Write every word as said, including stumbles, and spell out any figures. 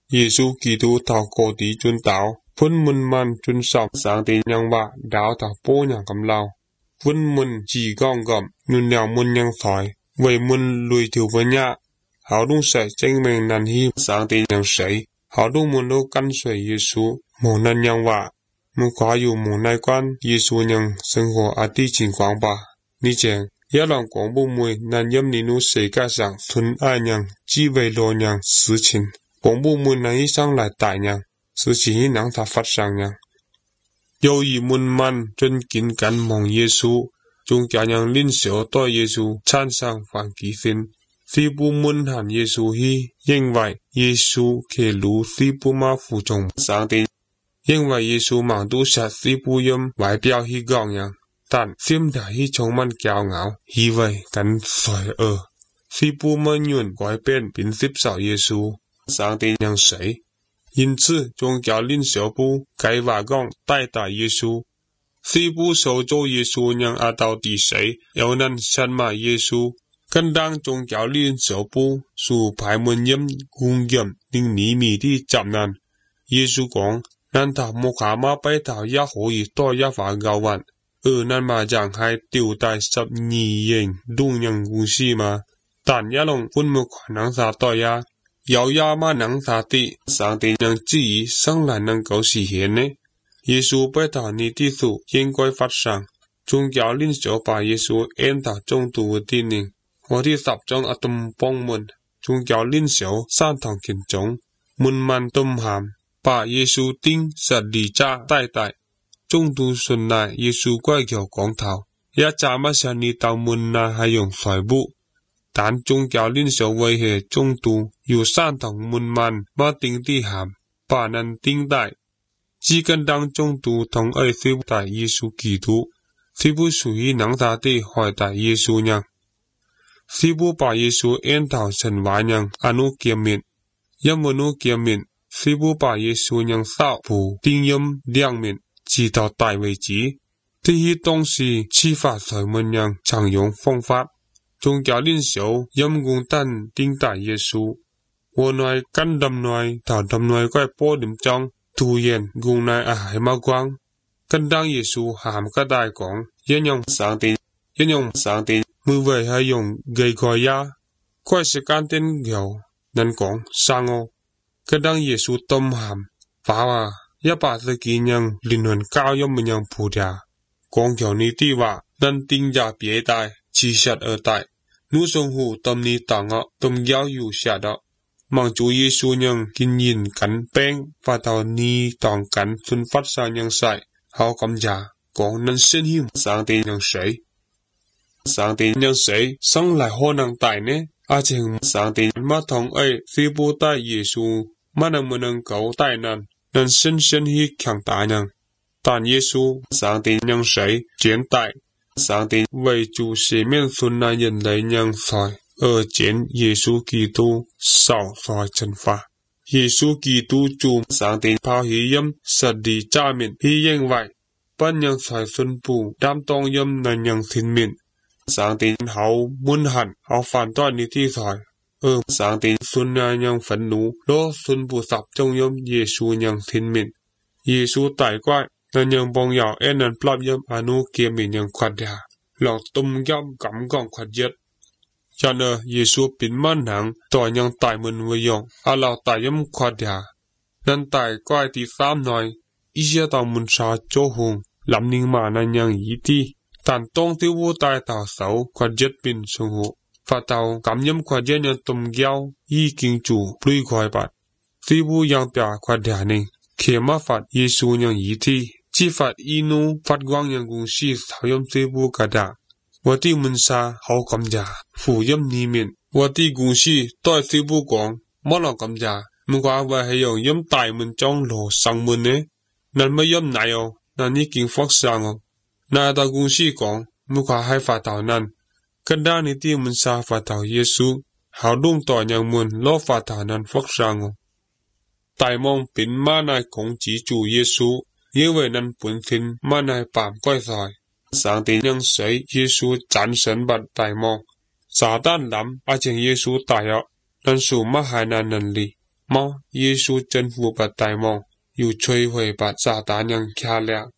耶穌基督頭個地尊道，分門萬尊十上帝nhân話đạo頭波nhân cầm lao,分門chỉ con cầm, nun nhau môn nhân thoại, về môn lùi thiếu với nhà, họ đúng sẽ tranh mình năn hi sang帝nhân sấy, họ đúng môn đâu căn suy耶穌, một nhân nhân話, một khóa dù một nai quan耶穌nhân sinh hoạt ở đi trình quảng bà, ni chàng, giá lòng quảng bố mùi nan yếm ni nu sấy cả rằng thuần ai nhân, chỉ về lo nhân sự trình, quảng bố mùi này sang lại tại nhân, sự chỉ nắng thả phát sang nhân. Yêu ý môn man chân kín cắn mong耶穌, chúng cả nhân linh xéo to耶穌chan sang phản ký xin. Phi bù môn hẳn耶穌hi, nhưng vậy耶穌kể lũ phi bù ma phụ trọng sáng tiên. Nhưng vậy耶穌mang đủ sát phi bù yếm vài biểu hi gọng nhân, tàn phim đã hi trong man kéo ngáo, hi vậy cắn sỏi ở. Phi bù mơ nhuận gói bên biến tiếp sảo耶穌, sáng tiên nhân sấy. 因此，宗教领袖部该话讲带大耶稣，四部受做耶稣让阿到第谁，又能神马耶稣，跟当宗教领袖部属排门音公音令秘密的责任。耶稣讲，咱头木卡马拜头也可以多一法教运，而咱嘛讲系吊带十二型动人故事嘛，但一龙本木可能啥多呀。 有亚嘛能啥的，上帝能旨意生来能够实现呢？耶稣拜到你的主应该发生，宗教领袖把耶稣按到中度的定令，我的十種阿東幫門，宗教領袖三堂虔忠，門萬東涵，把耶穌釘十字架帶帶，中度順來耶穌歸橋講頭，一站乜上你到門內係用水布。 但宗教領袖威脅中度有三堂門萬把定地涵，把人定帶，只跟當中度同愛非大耶穌基督，非不屬於能大地害大耶穌人，非不把耶穌按頭神話人阿努見面，因為努見面，非不把耶穌人掃補定音兩面，直到大為止，這些東西啟發財門人常用方法。 宗教領袖陰公等定大耶穌，我內跟đâm內頭đâm內該波點章，突然公內啊係冇光，跟當耶穌喊個大講，應用上帝，應用上帝，每位係用幾個呀，該時間點有能講生我，跟當耶穌東喊，話話一百世紀人靈魂教育唔人菩提，講求你啲話，能定下別大，其實而大。 nu song hu tâm ni tang a tâm giao yu xia da mang chu Yesu nhân kinh yin cắn beng và tàu ni tòng cắn phân phát sang nhân sai hao cầm giả còn nên sinh hiểm sang tiền nhân sấy sang tiền nhân sấy sang lại ho năng tài nè a chừng sang tiền ma thong ấy phi bu tai Yesu ma năng mà năng cầu tai nan nên sinh sinh hi khang tài nhân但Yesu sang tiền nhân sấy chiến tại 上帝為主赦免損難人類人才而見耶穌基督受在懲罰。耶穌基督主上帝拋棄音實地揸面，佢認為本人才信步擔當音能人天面。上帝好滿恨，好反對你啲才，而上帝信難人憤怒，攞信步十種音耶穌人天面。耶穌大怪。 nên những bông yào em nên plop yếm anu kia mình những khoát đà, lòng tum yếm cảm gọng khoát yết. Cho nên Giêsu biến man hằng tỏi những tài mình với dùng, à lão tài yếm khoát đà. Nên tài quay thì xám nói, ý xe tàu mình xa chỗ hùng, làm ninh mà nên những ý ti. Tàn tông tiêu vô tài tàu xấu khoát yết bình sung hộ. Và tàu cảm yếm khoát yết những tum yào, ý kinh chủ lùi khoai bạc. Vì vô yang bia khoát đà ninh, khi mà phát Giêsu những ý ti. Chỉ phát inu phát quang yang cùng si thảo yếm tế bù cả đà. Và tí mình xa hào cầm giả, phủ yếm ni miền. Và tí cùng si tôi tế bù quang, mất lòng cầm giả. Mình qua và hay dùng yếm tài mình trong lò sang mình ấy. Nên mới yếm này ồ, nên ý kinh phát sang ồ. Nà ta cùng si quang, mình qua hay phát thảo nan. Cần đa ni tí mình xa phát thảo Giêsu, hào đúng tỏi yang mình lo phát thảo nan phát sang ồ. Tài mong bình ma này cũng chỉ chủ Giêsu. Như vậy nên bốn thiên mà này bảm quay rồi. Sáng tiên nhân sấy Giêsu chán sân bật tài mong. Giả đàn lắm, à chừng Giêsu tài ạ. Nên dù mà hai nàn nần lì. 麼耶穌政府不大忙，要摧毀把撒旦人卡了